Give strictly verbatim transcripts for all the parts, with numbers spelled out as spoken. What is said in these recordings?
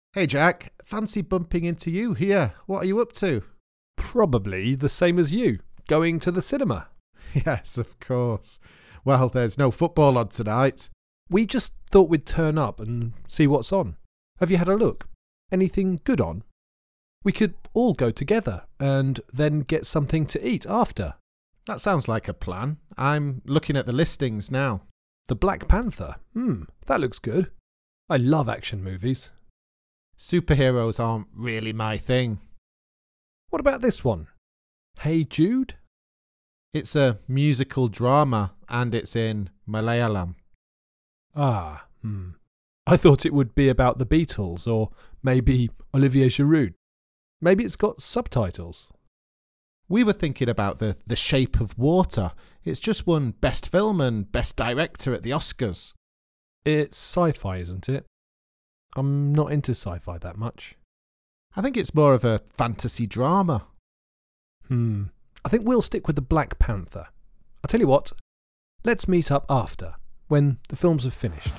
Hey Jack, fancy bumping into you here. What are you up to? Probably the same as you, going to the cinema. Yes, of course. Well, there's no football on tonight. We just thought we'd turn up and see what's on. Have you had a look? Anything good on? We could all go together and then get something to eat after. That sounds like a plan. I'm looking at the listings now. The Black Panther? Hmm, that looks good. I love action movies. Superheroes aren't really my thing. What about this one? Hey Jude? It's a musical drama and it's in Malayalam. Ah, hmm. I thought it would be about the Beatles or maybe Olivier Giroud. Maybe it's got subtitles. We were thinking about the, the Shape of Water. It's just won Best Film and Best Director at the Oscars. It's sci-fi, isn't it? I'm not into sci-fi that much. I think it's more of a fantasy drama. Hmm. I think we'll stick with the Black Panther. I'll tell you what, let's meet up after, when the films have finished.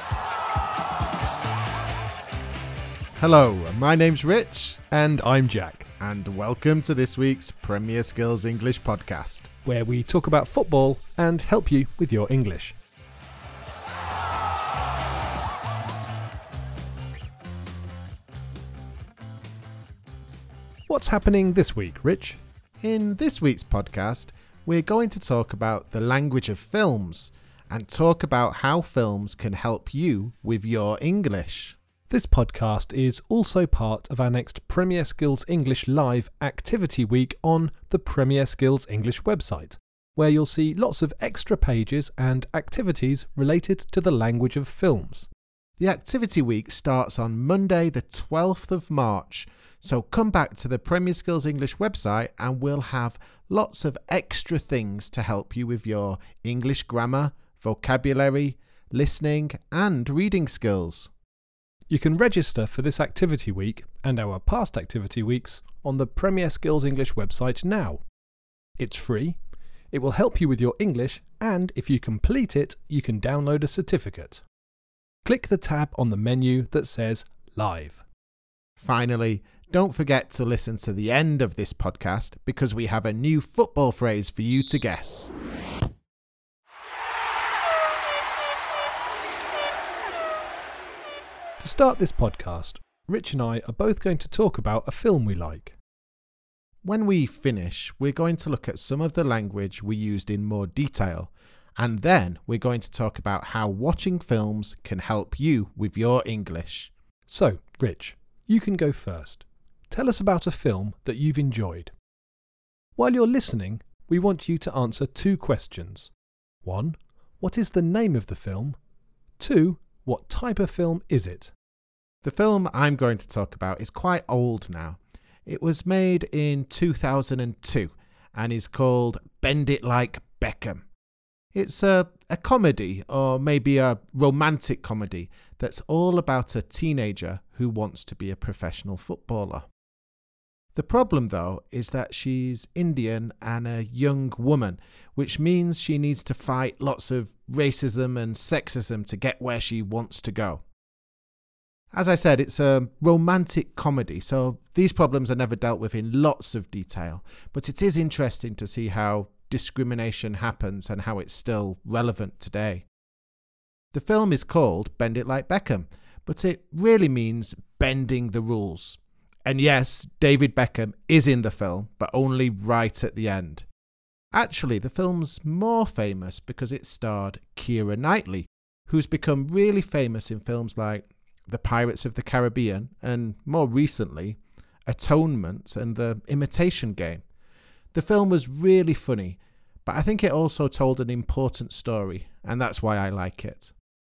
Hello, my name's Rich. And I'm Jack. And welcome to this week's Premier Skills English podcast, where we talk about football and help you with your English. What's happening this week, Rich? In this week's podcast, we're going to talk about the language of films and talk about how films can help you with your English. This podcast is also part of our next Premier Skills English Live activity week on the Premier Skills English website, where you'll see lots of extra pages and activities related to the language of films. The activity week starts on Monday the twelfth of March, so come back to the Premier Skills English website and we'll have lots of extra things to help you with your English grammar, vocabulary, listening and reading skills. You can register for this activity week and our past activity weeks on the Premier Skills English website now. It's free, it will help you with your English, and if you complete it, you can download a certificate. Click the tab on the menu that says Live. Finally, don't forget to listen to the end of this podcast because we have a new football phrase for you to guess. To start this podcast, Rich and I are both going to talk about a film we like. When we finish, we're going to look at some of the language we used in more detail, and then we're going to talk about how watching films can help you with your English. So, Rich, you can go first. Tell us about a film that you've enjoyed. While you're listening, we want you to answer two questions. One, what is the name of the film? Two, what type of film is it? The film I'm going to talk about is quite old now. It was made in two thousand two and is called Bend It Like Beckham. It's a, a comedy, or maybe a romantic comedy, that's all about a teenager who wants to be a professional footballer. The problem, though, is that she's Indian and a young woman, which means she needs to fight lots of racism and sexism to get where she wants to go. As I said, it's a romantic comedy, so these problems are never dealt with in lots of detail, but it is interesting to see how discrimination happens and how it's still relevant today. The film is called Bend It Like Beckham, but it really means bending the rules. And yes, David Beckham is in the film, but only right at the end. Actually, the film's more famous because it starred Keira Knightley, who's become really famous in films like The Pirates of the Caribbean and, more recently, Atonement and The Imitation Game. The film was really funny, but I think it also told an important story, and that's why I like it.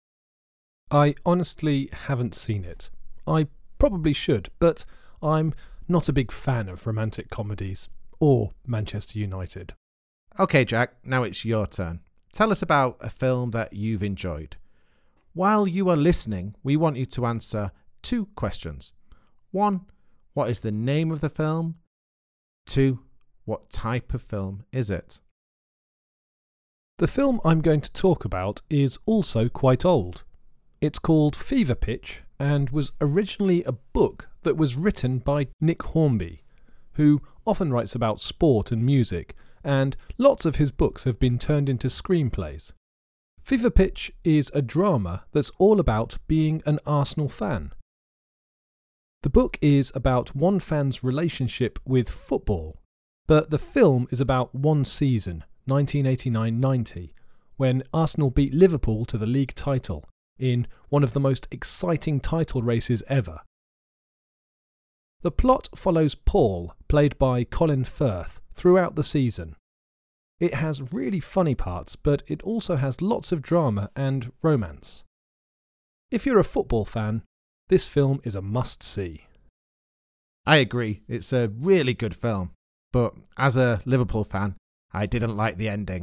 I honestly haven't seen it. I probably should, but I'm not a big fan of romantic comedies or Manchester United. Okay, Jack, now it's your turn. Tell us about a film that you've enjoyed. While you are listening, we want you to answer two questions. One, what is the name of the film? Two, what type of film is it? The film I'm going to talk about is also quite old. It's called Fever Pitch and was originally a book that was written by Nick Hornby, who often writes about sport and music, and lots of his books have been turned into screenplays. Fever Pitch is a drama that's all about being an Arsenal fan. The book is about one fan's relationship with football, but the film is about one season, nineteen eighty-nine ninety, when Arsenal beat Liverpool to the league title in one of the most exciting title races ever. The plot follows Paul, played by Colin Firth, throughout the season. It has really funny parts, but it also has lots of drama and romance. If you're a football fan, this film is a must-see. I agree, it's a really good film, but as a Liverpool fan, I didn't like the ending.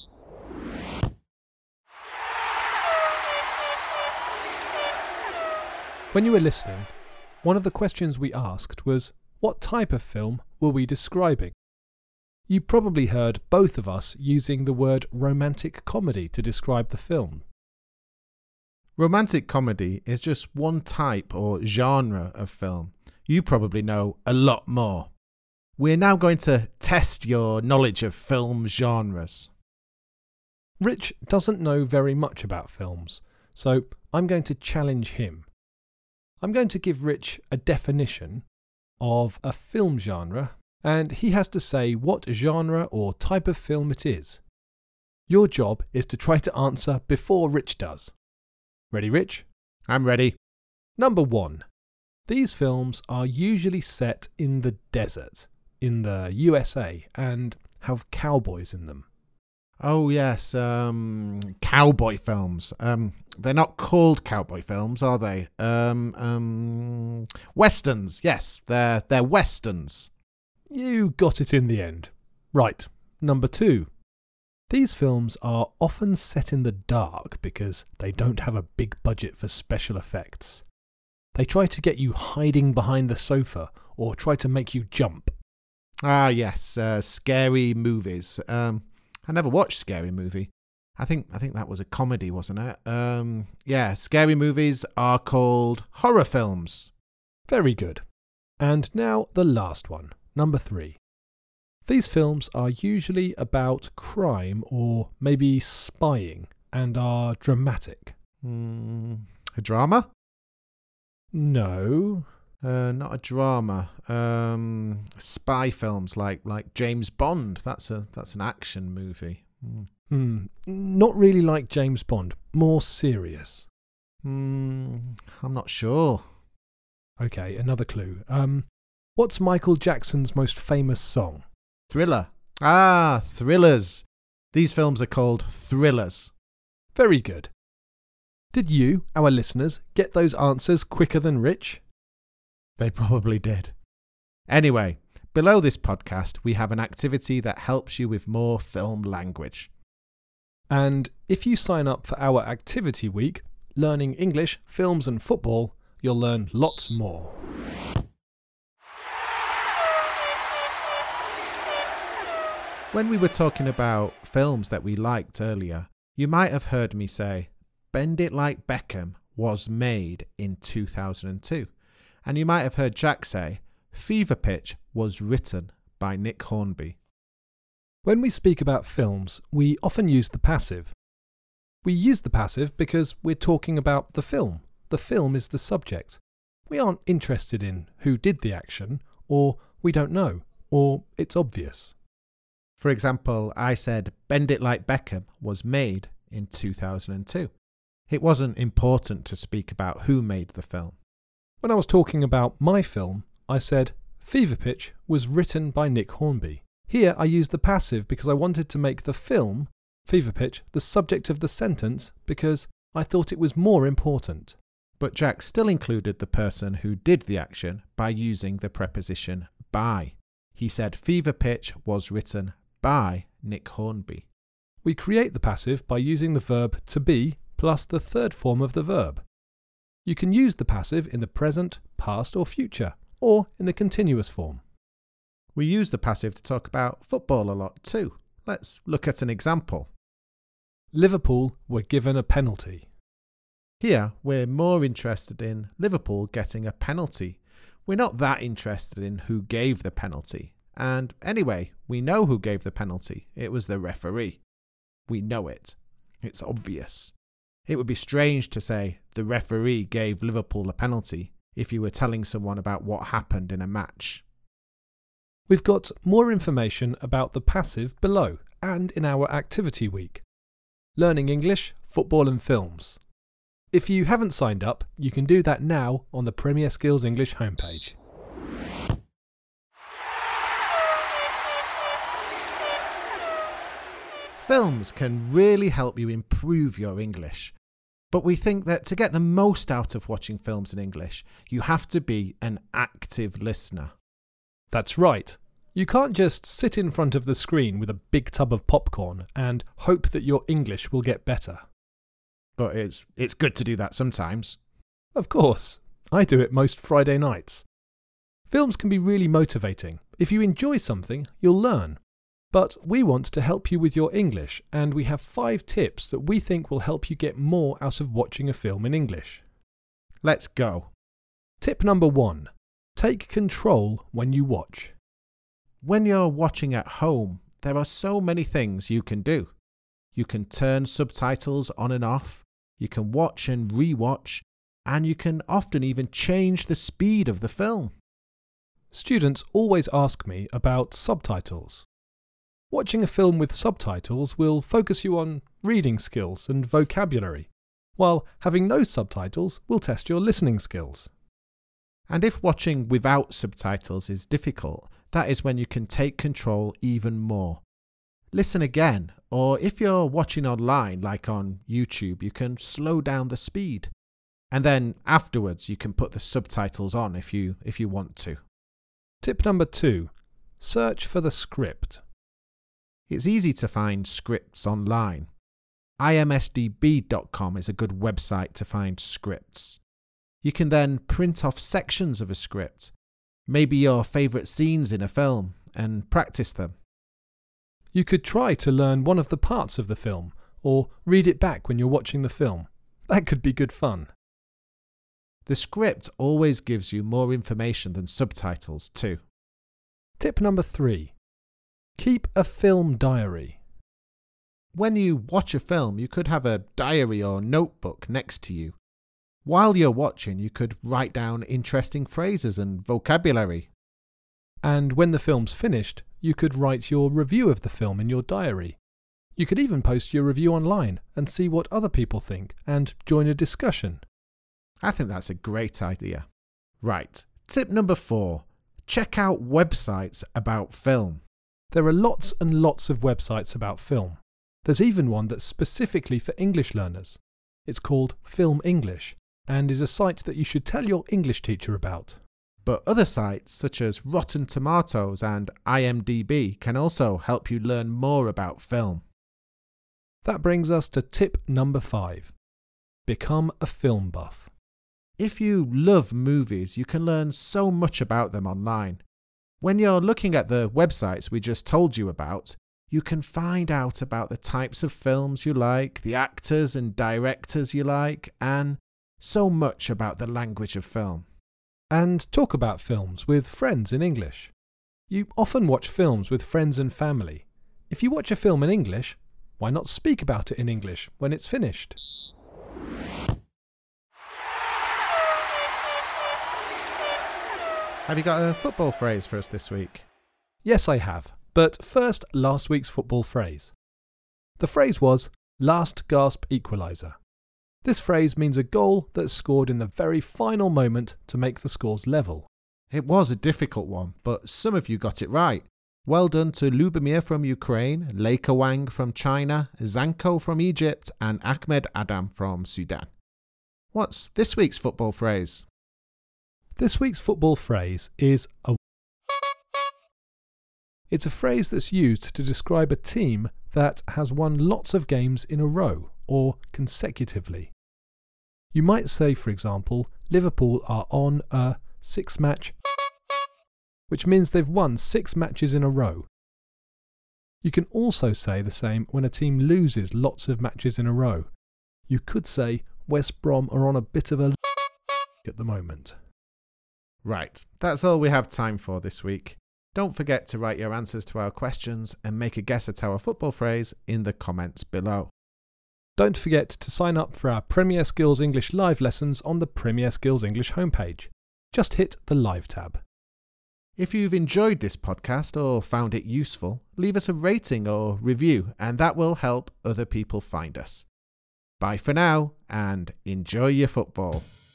When you were listening, one of the questions we asked was, what type of film were we describing? You probably heard both of us using the word romantic comedy to describe the film. Romantic comedy is just one type or genre of film. You probably know a lot more. We're now going to test your knowledge of film genres. Rich doesn't know very much about films, so I'm going to challenge him. I'm going to give Rich a definition of a film genre, and he has to say what genre or type of film it is. Your job is to try to answer before Rich does. Ready, Rich? I'm ready. Number one. These films are usually set in the desert, in the U S A, and have cowboys in them. Oh yes, um, cowboy films. Um, they're not called cowboy films, are they? Um, um, westerns. Yes, they're they're westerns. You got it in the end. Right. Number two. These films are often set in the dark because they don't have a big budget for special effects. They try to get you hiding behind the sofa or try to make you jump. Ah yes, uh, scary movies. Um. I never watched Scary Movie. I think I think that was a comedy, wasn't it? Um, yeah, scary movies are called horror films. Very good. And now the last one, number three. These films are usually about crime or maybe spying and are dramatic. Mm, a drama? No. Uh, not a drama. Um, spy films like like James Bond. That's a that's an action movie. Mm. Hmm. Not really like James Bond. More serious. Mm, I'm not sure. Okay, another clue. Um, what's Michael Jackson's most famous song? Thriller. Ah, thrillers. These films are called thrillers. Very good. Did you, our listeners, get those answers quicker than Rich? They probably did. Anyway, below this podcast, we have an activity that helps you with more film language. And if you sign up for our activity week, Learning English, Films and Football, you'll learn lots more. When we were talking about films that we liked earlier, you might have heard me say, Bend It Like Beckham was made in two thousand two. And you might have heard Jack say, Fever Pitch was written by Nick Hornby. When we speak about films, we often use the passive. We use the passive because we're talking about the film. The film is the subject. We aren't interested in who did the action, or we don't know, or it's obvious. For example, I said Bend It Like Beckham was made in two thousand two. It wasn't important to speak about who made the film. When I was talking about my film, I said Fever Pitch was written by Nick Hornby. Here I used the passive because I wanted to make the film, Fever Pitch, the subject of the sentence because I thought it was more important. But Jack still included the person who did the action by using the preposition by. He said Fever Pitch was written by Nick Hornby. We create the passive by using the verb to be plus the third form of the verb. You can use the passive in the present, past or future, or in the continuous form. We use the passive to talk about football a lot too. Let's look at an example. Liverpool were given a penalty. Here, we're more interested in Liverpool getting a penalty. We're not that interested in who gave the penalty. And anyway, we know who gave the penalty. It was the referee. We know it. It's obvious. It would be strange to say the referee gave Liverpool a penalty if you were telling someone about what happened in a match. We've got more information about the passive below and in our activity week. Learning English, football and films. If you haven't signed up, you can do that now on the Premier Skills English homepage. Films can really help you improve your English. But we think that to get the most out of watching films in English, you have to be an active listener. That's right. You can't just sit in front of the screen with a big tub of popcorn and hope that your English will get better. But it's it's good to do that sometimes. Of course. I do it most Friday nights. Films can be really motivating. If you enjoy something, you'll learn. But we want to help you with your English, and we have five tips that we think will help you get more out of watching a film in English. Let's go. Tip number one. Take control when you watch. When you're watching at home, there are so many things you can do. You can turn subtitles on and off, you can watch and re-watch, and you can often even change the speed of the film. Students always ask me about subtitles. Watching a film with subtitles will focus you on reading skills and vocabulary, while having no subtitles will test your listening skills. And if watching without subtitles is difficult, that is when you can take control even more. Listen again, or if you're watching online, like on YouTube, you can slow down the speed. And then afterwards you can put the subtitles on if you if you want to. Tip number two. Search for the script. It's easy to find scripts online. I M S D B dot com is a good website to find scripts. You can then print off sections of a script, maybe your favourite scenes in a film, and practice them. You could try to learn one of the parts of the film, or read it back when you're watching the film. That could be good fun. The script always gives you more information than subtitles too. Tip number three. Keep a film diary. When you watch a film, you could have a diary or notebook next to you. While you're watching, you could write down interesting phrases and vocabulary. And when the film's finished, you could write your review of the film in your diary. You could even post your review online and see what other people think and join a discussion. I think that's a great idea. Right, tip number four. Check out websites about film. There are lots and lots of websites about film. There's even one that's specifically for English learners. It's called Film English and is a site that you should tell your English teacher about. But other sites such as Rotten Tomatoes and I M D B can also help you learn more about film. That brings us to tip number five. Become a film buff. If you love movies, you can learn so much about them online. When you're looking at the websites we just told you about, you can find out about the types of films you like, the actors and directors you like, and so much about the language of film. And talk about films with friends in English. You often watch films with friends and family. If you watch a film in English, why not speak about it in English when it's finished? Have you got a football phrase for us this week? Yes, I have. But first, last week's football phrase. The phrase was, last gasp equaliser. This phrase means a goal that's scored in the very final moment to make the scores level. It was a difficult one, but some of you got it right. Well done to Lubomir from Ukraine, Leica Wang from China, Zanko from Egypt, and Ahmed Adam from Sudan. What's this week's football phrase? This week's football phrase is a... It's a phrase that's used to describe a team that has won lots of games in a row or consecutively. You might say, for example, Liverpool are on a six-match, which means they've won six matches in a row. You can also say the same when a team loses lots of matches in a row. You could say, West Brom are on a bit of a at the moment. Right, that's all we have time for this week. Don't forget to write your answers to our questions and make a guess at our football phrase in the comments below. Don't forget to sign up for our Premier Skills English live lessons on the Premier Skills English homepage. Just hit the Live tab. If you've enjoyed this podcast or found it useful, leave us a rating or review, and that will help other people find us. Bye for now, and enjoy your football.